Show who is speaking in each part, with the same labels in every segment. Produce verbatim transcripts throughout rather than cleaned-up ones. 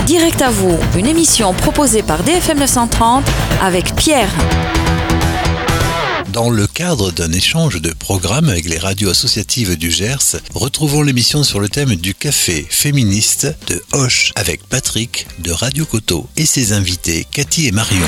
Speaker 1: Direct à vous, une émission proposée par D F M neuf cent trente avec Pierre.
Speaker 2: Dans le cadre d'un échange de programmes avec les radios associatives du Gers, retrouvons l'émission sur le thème du café féministe de Auch avec Patrick de Radio Coteau et ses invités Cathy et Marion.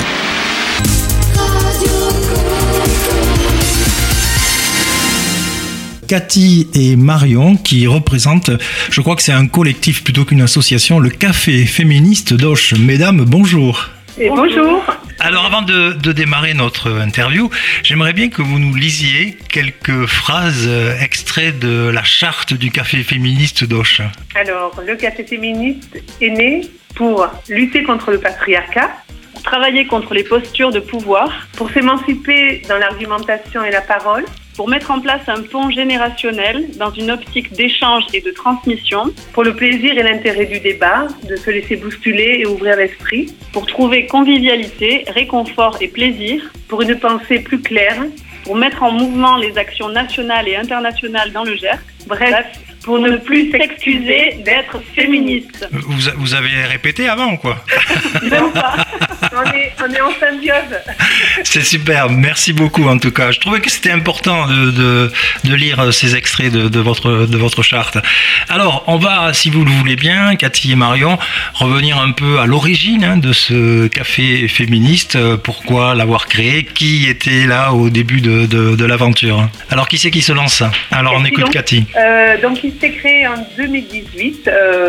Speaker 3: Cathy et Marion qui représentent, je crois que c'est un collectif plutôt qu'une association, le Café féministe d'Auch. Mesdames, bonjour.
Speaker 4: Et bonjour.
Speaker 3: Alors avant de, de démarrer notre interview, j'aimerais bien que vous nous lisiez quelques phrases extraits de la charte du Café féministe d'Auch.
Speaker 4: Alors, le Café féministe est né pour lutter contre le patriarcat,
Speaker 5: travailler contre les postures de pouvoir,
Speaker 4: pour s'émanciper dans l'argumentation et la parole,
Speaker 5: pour mettre en place un pont générationnel dans une optique d'échange et de transmission,
Speaker 4: pour le plaisir et l'intérêt du débat, de se laisser bousculer et ouvrir l'esprit,
Speaker 5: pour trouver convivialité, réconfort et plaisir,
Speaker 4: pour une pensée plus claire,
Speaker 5: pour mettre en mouvement les actions nationales et internationales dans le Gers,
Speaker 4: bref, pour ne plus s'excuser d'être féministe.
Speaker 3: Vous, vous avez répété avant, quoi?
Speaker 4: Même pas. On est, on est en symbiose.
Speaker 3: C'est super, merci beaucoup en tout cas. Je trouvais que c'était important de, de, de lire ces extraits de, de, votre, de votre charte. Alors, on va, si vous le voulez bien, Cathy et Marion, revenir un peu à l'origine hein, de ce café féministe. Pourquoi l'avoir créé? Qui était là au début de, de, de l'aventure? Alors, qui c'est qui se lance? Alors, on écoute
Speaker 4: donc,
Speaker 3: Cathy.
Speaker 4: Euh, donc, il s'est créé en deux mille dix-huit.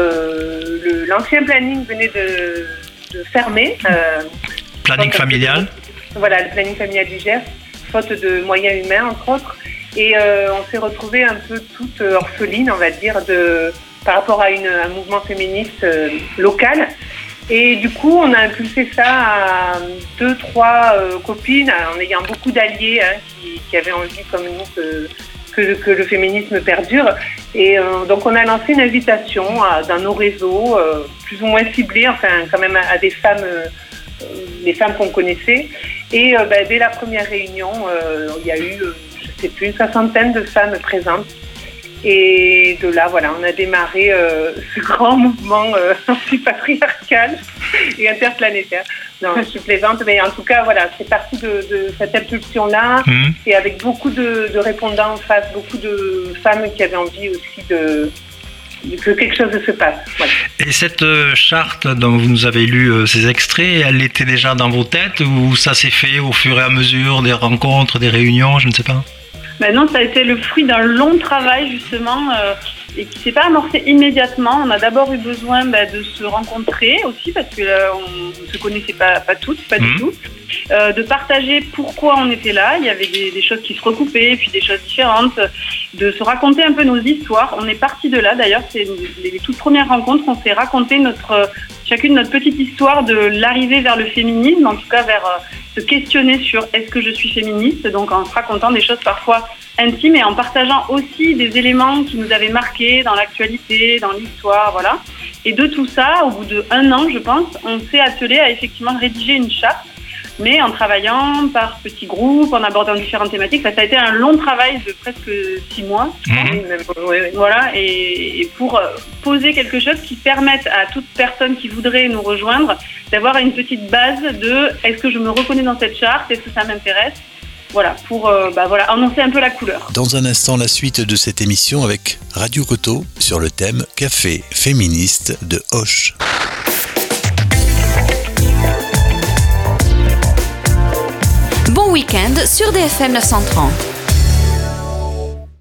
Speaker 4: Euh, le, l'ancien planning venait de... de fermer. Euh,
Speaker 3: planning familial.
Speaker 4: De, voilà, le planning familial du Gers, faute de moyens humains, entre autres. Et euh, on s'est retrouvés un peu toutes orphelines, on va dire, de, par rapport à une, un mouvement féministe euh, local. Et du coup, on a impulsé ça à deux, trois euh, copines, en ayant beaucoup d'alliés hein, qui, qui avaient envie, comme nous, que, que, que le féminisme perdure. Et euh, donc, on a lancé une invitation à, dans nos réseaux, euh, plus ou moins ciblés, enfin, quand même à, à des femmes, euh, les femmes qu'on connaissait. Et euh, ben, dès la première réunion, euh, il y a eu, euh, je ne sais plus, une soixantaine de femmes présentes. Et de là, voilà, on a démarré euh, ce grand mouvement euh, anti-patriarcal et interplanétaire. Non, je suis plaisante, mais en tout cas, voilà, c'est parti de, de cette impulsion-là, mmh. et avec beaucoup de, de répondants en face, beaucoup de femmes qui avaient envie aussi de, que quelque chose se passe. Voilà.
Speaker 3: Et cette charte dont vous nous avez lu euh, ces extraits, elle était déjà dans vos têtes ou ça s'est fait au fur et à mesure des rencontres, des réunions, je ne sais pas?
Speaker 5: Ben non, ça a été le fruit d'un long travail justement euh, et qui ne s'est pas amorcé immédiatement. On a d'abord eu besoin ben, de se rencontrer aussi parce que euh, on ne se connaissait pas, pas toutes, pas mmh. du tout. Euh, de partager pourquoi on était là. Il y avait des, des choses qui se recoupaient, puis des choses différentes. De se raconter un peu nos histoires. On est parti de là d'ailleurs. C'est les, les toutes premières rencontres. On s'est raconté notre, chacune notre petite histoire de l'arrivée vers le féminisme, en tout cas vers euh, se questionner sur est-ce que je suis féministe, donc en se racontant des choses parfois intimes et en partageant aussi des éléments qui nous avaient marqués dans l'actualité, dans l'histoire, voilà. Et de tout ça, au bout d'un an, je pense, on s'est attelé à effectivement rédiger une charte, mais en travaillant par petits groupes, en abordant différentes thématiques. Ça, ça a été un long travail de presque six mois.
Speaker 3: Mmh.
Speaker 5: Voilà, et, et pour poser quelque chose qui permette à toute personne qui voudrait nous rejoindre d'avoir une petite base de est-ce que je me reconnais dans cette charte, est-ce que ça m'intéresse? Voilà, pour euh, bah voilà, annoncer un peu la couleur.
Speaker 2: Dans un instant, la suite de cette émission avec Radio Coteau sur le thème Café féministe de Auch.
Speaker 1: Bon week-end sur D F M neuf cent trente.